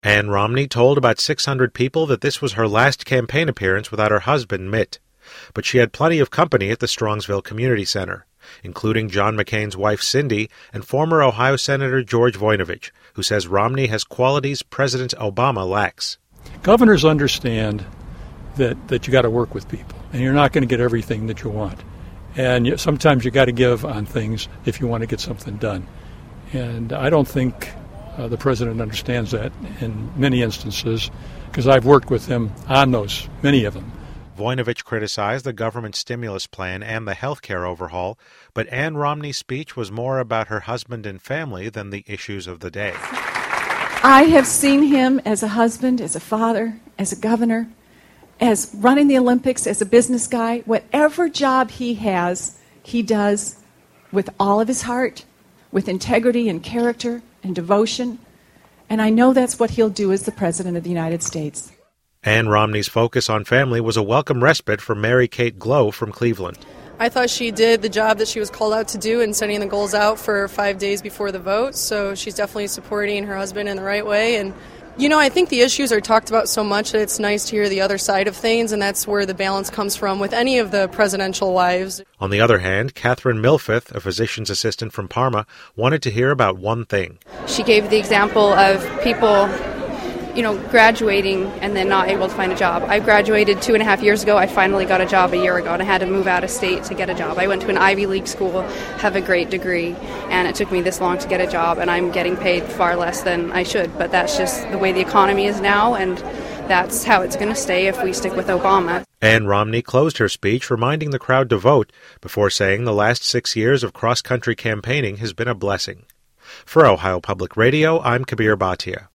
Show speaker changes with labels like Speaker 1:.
Speaker 1: Ann Romney told about 600 people that this was her last campaign appearance without her husband, Mitt. But she had plenty of company at the Strongsville Community Center, including John McCain's wife, Cindy, and former Ohio Senator George Voinovich, who says Romney has qualities President Obama lacks.
Speaker 2: Governors understand that you got to work with people, and you're not going to get everything that you want. And sometimes you got to give on things if you want to get something done. And I don't think the president understands that in many instances, because I've worked with him on those, many of them.
Speaker 1: Voinovich criticized the government stimulus plan and the health care overhaul, but Ann Romney's speech was more about her husband and family than the issues of the day.
Speaker 3: I have seen him as a husband, as a father, as a governor, as running the Olympics, as a business guy. Whatever job he has, he does with all of his heart, with integrity and character and devotion. And I know that's what he'll do as the President of the United States.
Speaker 1: Ann Romney's focus on family was a welcome respite for Mary Kate Glow from Cleveland.
Speaker 4: I thought she did the job that she was called out to do in setting the goals out for 5 days before the vote, so she's definitely supporting her husband in the right way. And, I think the issues are talked about so much that it's nice to hear the other side of things, and that's where the balance comes from with any of the presidential wives.
Speaker 1: On the other hand, Catherine Milfith, a physician's assistant from Parma, wanted to hear about one thing.
Speaker 5: She gave the example of people graduating and then not able to find a job. I graduated 2.5 years ago. I finally got a job a year ago, and I had to move out of state to get a job. I went to an Ivy League school, have a great degree, and it took me this long to get a job, and I'm getting paid far less than I should. But that's just the way the economy is now, and that's how it's going to stay if we stick with Obama.
Speaker 1: Ann Romney closed her speech reminding the crowd to vote before saying the last 6 years of cross-country campaigning has been a blessing. For Ohio Public Radio, I'm Kabir Bhatia.